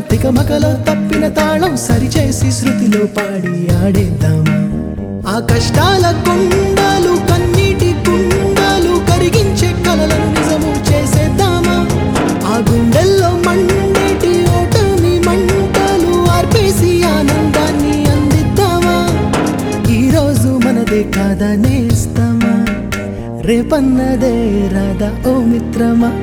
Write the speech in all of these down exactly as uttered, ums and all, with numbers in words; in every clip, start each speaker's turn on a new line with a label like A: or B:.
A: తికమకలో తప్పిన తాళం సరిచేసి శృతిలో పాడి ఆడేద్దామా ఆ కష్టాల కొండలు కన్నీటి కుండలు కరిగించే కలలను నిజము చేసేద్దామా ఆ గుండెల్లో మండేటి ఓటమి మంటలు ఆర్పేసి ఆనందాన్ని అందిద్దామా ఈరోజు మనదే కాదా నేస్తమా రేపన్నదే రాదా ఓ మిత్రమా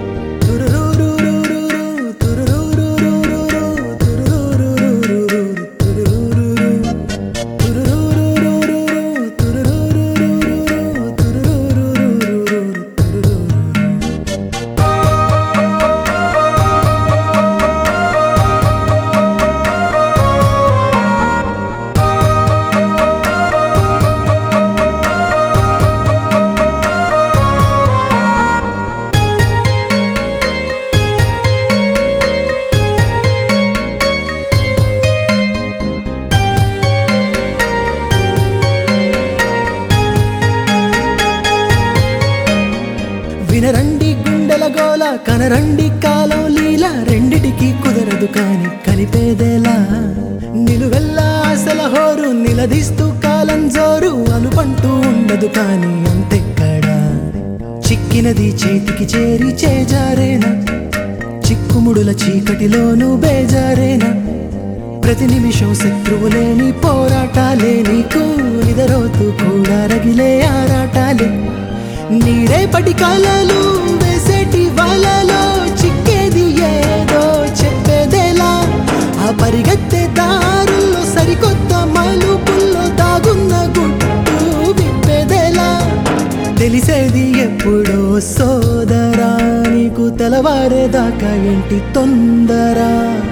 A: వినరండి గుండెల గోల కనరండి కాలం లీల రెండిటికి కుదరదు కాని కలిపేదేలా నిలువెల్లా ఆశల హోరు నిలదీస్తూ కాలం జోరు అనుపంటూ ఉండదు కాని అంతెక్కడా చిక్కినది చేతికి చేరి చేజారేనా చిక్కుముడుల చీకటిలోనూ బేజారేనా ప్రతి నిమిషం శత్రువులేని పోరాటాలే నీకు నిదరోతూ కూడా రగిలే ఆరాటాలే నీరేపటి కలలు వేసేటి వలలో చిక్కేది ఏదో చెప్పేదేలా ఆ పరిగెత్తే దారుల్లో సరికొత్త మలుపుల్లో దాగున్న గుట్టు విప్పేదేలా తెలిసేది ఎప్పుడో సోదరా నీకు తెలవారేదాకా ఏంటి తొందర